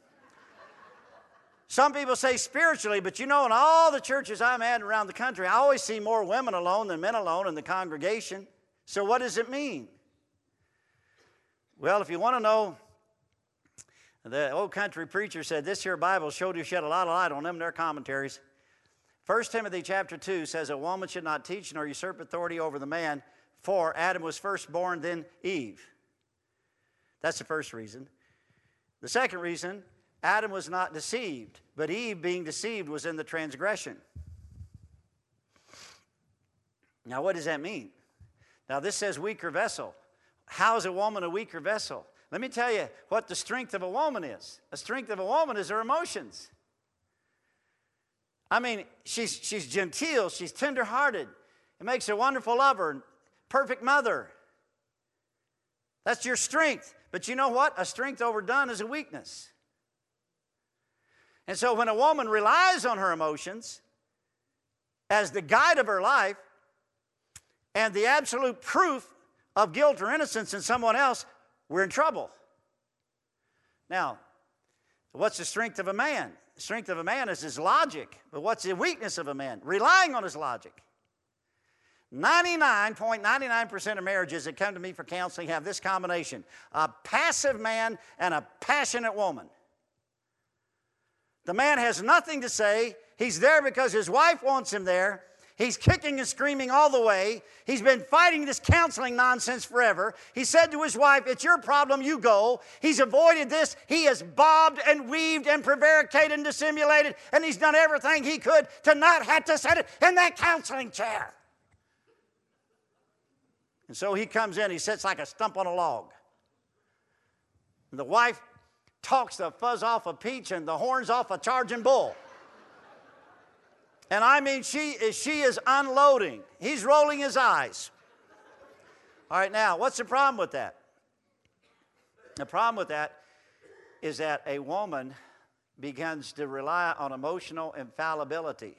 Some people say spiritually, but you know, in all the churches I'm at around the country, I always see more women alone than men alone in the congregation. So what does it mean? Well, if you want to know, the old country preacher said this here Bible shed a lot of light on them in their commentaries. 1 Timothy chapter 2 says a woman should not teach nor usurp authority over the man, for Adam was first born, then Eve. That's the first reason. The second reason, Adam was not deceived, but Eve, being deceived, was in the transgression. Now, what does that mean? Now, this says weaker vessel. How is a woman a weaker vessel? Let me tell you what the strength of a woman is. The strength of a woman is her emotions. I mean, she's genteel, she's tenderhearted. It makes her a wonderful lover, perfect mother. That's your strength. But you know what? A strength overdone is a weakness. And so when a woman relies on her emotions as the guide of her life and the absolute proof of guilt or innocence in someone else, we're in trouble. Now, what's the strength of a man? The strength of a man is his logic. But what's the weakness of a man? Relying on his logic. 99.99% of marriages that come to me for counseling have this combination: a passive man and a passionate woman. The man has nothing to say. He's there because his wife wants him there. He's kicking and screaming all the way. He's been fighting this counseling nonsense forever. He said to his wife, "It's your problem, you go." He's avoided this. He has bobbed and weaved and prevaricated and dissimulated, and he's done everything he could to not have to sit in that counseling chair. And so he comes in, he sits like a stump on a log. And the wife talks the fuzz off a peach and the horns off a charging bull. And I mean, she is unloading. He's rolling his eyes. All right, now, what's the problem with that? The problem with that is that a woman begins to rely on emotional infallibility.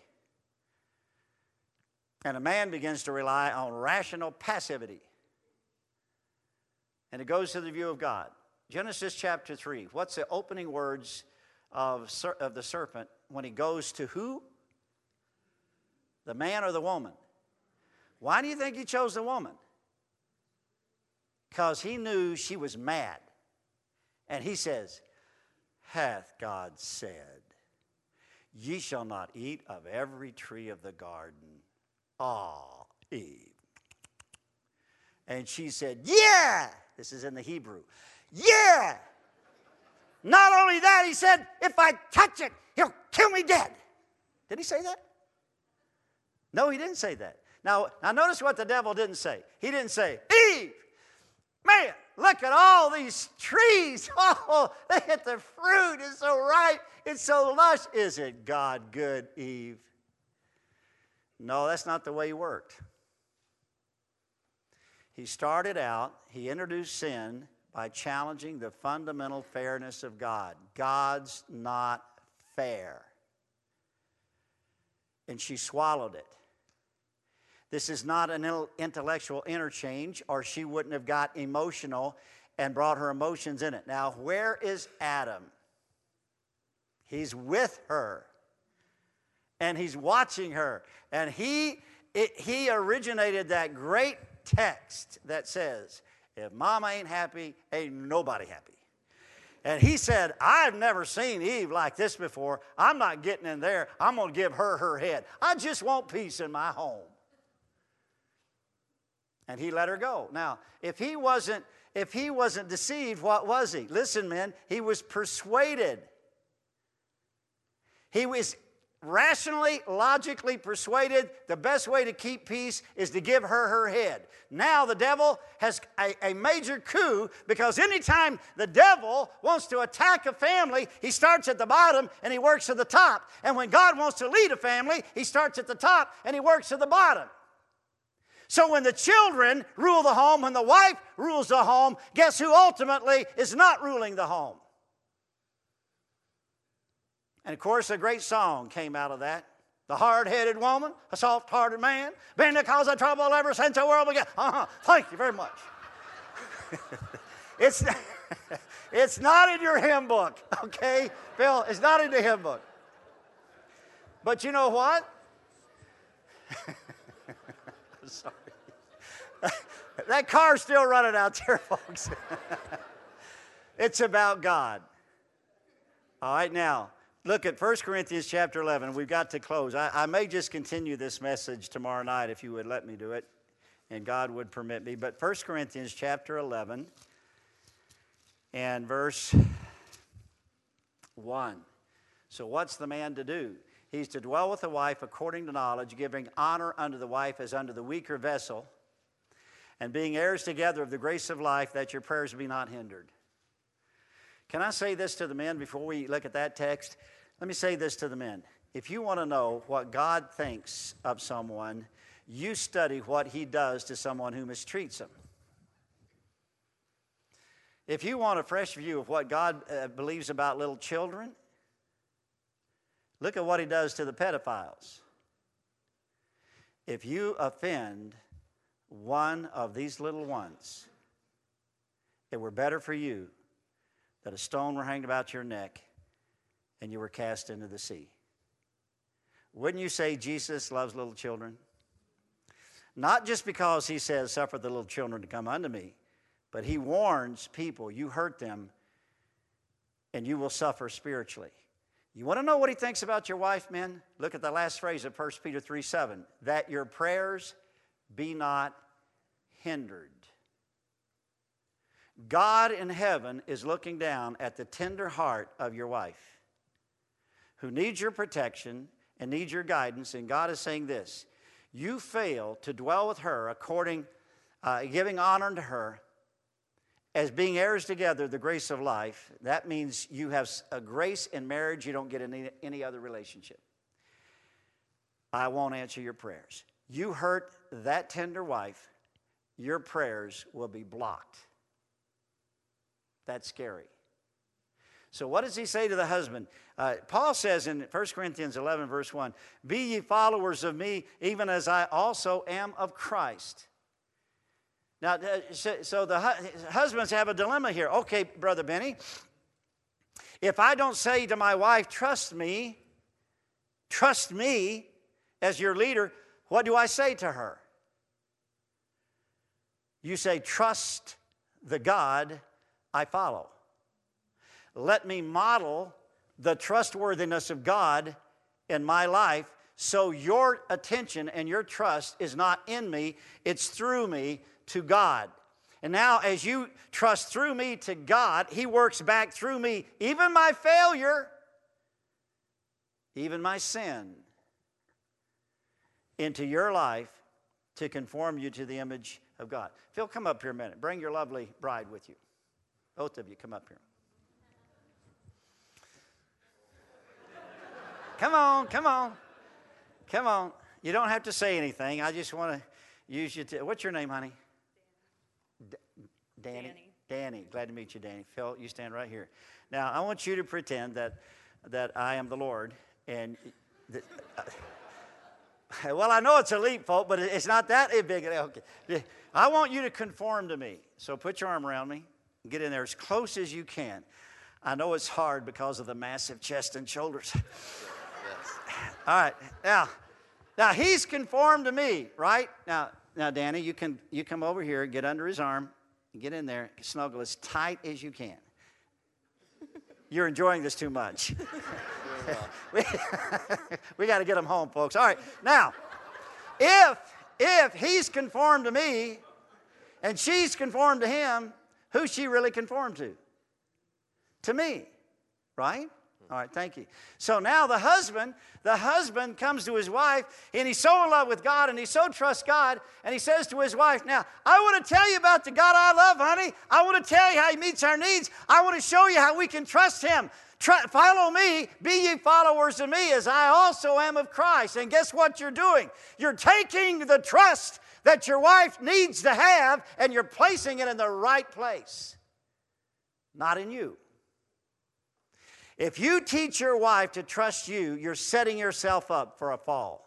And a man begins to rely on rational passivity. And it goes to the view of God. Genesis chapter 3. What's the opening words of the serpent when he goes to who? The man or the woman? Why do you think he chose the woman? Because he knew she was mad. And he says, "Hath God said, ye shall not eat of every tree of the garden?" Ah, Eve. And she said, "Yeah." This is in the Hebrew. "Yeah." Not only that, he said, "If I touch it, he'll kill me dead." Did he say that? No, he didn't say that. Now notice what the devil didn't say. He didn't say, "Eve, man, look at all these trees. Oh, look at the fruit. It's so ripe. It's so lush. Isn't God good, Eve?" No, that's not the way he worked. He started out, he introduced sin by challenging the fundamental fairness of God. God's not fair. And she swallowed it. This is not an intellectual interchange, or she wouldn't have got emotional and brought her emotions in it. Now, where is Adam? He's with her. And he's watching her. And he originated that great text that says, "If mama ain't happy, ain't nobody happy." And he said, "I've never seen Eve like this before. I'm not getting in there. I'm going to give her her head. I just want peace in my home." And he let her go. Now, if he wasn't deceived, what was he? Listen, men, he was persuaded. He was rationally, logically persuaded the best way to keep peace is to give her her head. Now the devil has a major coup, because anytime the devil wants to attack a family, he starts at the bottom and he works to the top. And when God wants to lead a family, he starts at the top and he works to the bottom. So when the children rule the home, when the wife rules the home, guess who ultimately is not ruling the home? And of course, a great song came out of that. The hard-headed woman, a soft-hearted man, been the cause of trouble ever since the world began. Thank you very much. It's not in your hymn book, okay, Bill? It's not in the hymn book. But you know what? I'm sorry. That car's still running out there, folks. It's about God. All right, now, look at 1 Corinthians chapter 11. We've got to close. I may just continue this message tomorrow night if you would let me do it, and God would permit me. But 1 Corinthians chapter 11 and verse 1. So what's the man to do? He's to dwell with the wife according to knowledge, giving honor unto the wife as unto the weaker vessel, and being heirs together of the grace of life, that your prayers be not hindered. Can I say this to the men before we look at that text? Let me say this to the men. If you want to know what God thinks of someone, you study what he does to someone who mistreats them. If you want a fresh view of what God believes about little children, look at what he does to the pedophiles. If you offend one of these little ones, it were better for you that a stone were hanged about your neck and you were cast into the sea. Wouldn't you say Jesus loves little children? Not just because he says, suffer the little children to come unto me, but he warns people, you hurt them and you will suffer spiritually. You want to know what he thinks about your wife, men? Look at the last phrase of 1 Peter 3:7, that your prayers be not hindered. God in heaven is looking down at the tender heart of your wife who needs your protection and needs your guidance, and God is saying this, you fail to dwell with her according, giving honor to her as being heirs together the grace of life. That means you have a grace in marriage you don't get in any other relationship. I won't answer your prayers. You hurt that tender wife, your prayers will be blocked. That's scary. So what does he say to the husband? Paul says in 1 Corinthians 11, verse 1, be ye followers of me, even as I also am of Christ. Now, so the husbands have a dilemma here. Okay, Brother Benny, if I don't say to my wife, trust me as your leader, what do I say to her? You say, trust the God I follow. Let me model the trustworthiness of God in my life so your attention and your trust is not in me, it's through me to God. And now as you trust through me to God, he works back through me, even my failure, even my sin, into your life to conform you to the image of God. Phil, come up here a minute. Bring your lovely bride with you. Both of you, come up here. Come on, come on. Come on. You don't have to say anything. I just want to use you to... What's your name, honey? Danny. Danny. Glad to meet you, Danny. Phil, you stand right here. Now, I want you to pretend that I am the Lord. And... well, I know it's a leap, folks, but it's not that big. Okay. I want you to conform to me. So put your arm around me. Get in there as close as you can. I know it's hard because of the massive chest and shoulders. Yes. All right. Now he's conformed to me, right? Now, Danny, you come over here, get under his arm, get in there, snuggle as tight as you can. You're enjoying this too much. we got to get him home, folks. All right. Now, if he's conformed to me and she's conformed to him, who's she really conformed to? To me, right? All right, thank you. So now the husband comes to his wife, and he's so in love with God, and he so trusts God, and he says to his wife, now, I want to tell you about the God I love, honey. I want to tell you how he meets our needs. I want to show you how we can trust him. Follow me, be ye followers of me, as I also am of Christ. And guess what you're doing? You're taking the trust that your wife needs to have, and you're placing it in the right place, not in you. If you teach your wife to trust you, you're setting yourself up for a fall.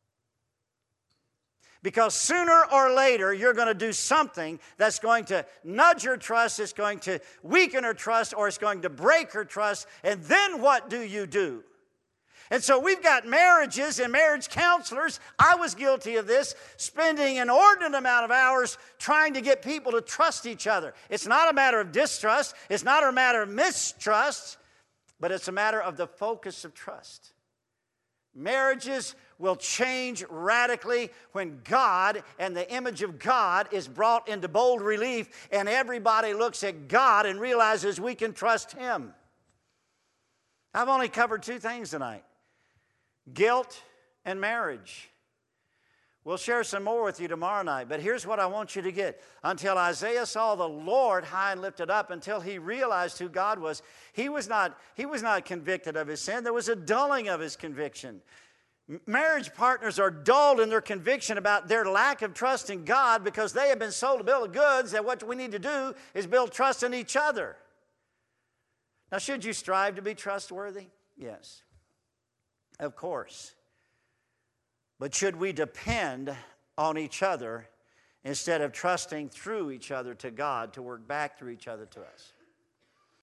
Because sooner or later, you're going to do something that's going to nudge her trust, it's going to weaken her trust, or it's going to break her trust. And then what do you do? And so we've got marriages and marriage counselors. I was guilty of this, spending an inordinate amount of hours trying to get people to trust each other. It's not a matter of distrust. It's not a matter of mistrust. But it's a matter of the focus of trust. Marriages will change radically when God and the image of God is brought into bold relief, and everybody looks at God and realizes we can trust him. I've only covered two things tonight: guilt and marriage. We'll share some more with you tomorrow night, but here's what I want you to get. Until Isaiah saw the Lord high and lifted up, until he realized who God was, he was not convicted of his sin. There was a dulling of his conviction. Marriage partners are dulled in their conviction about their lack of trust in God because they have been sold a bill of goods that what we need to do is build trust in each other. Now, should you strive to be trustworthy? Yes, of course. But should we depend on each other instead of trusting through each other to God to work back through each other to us?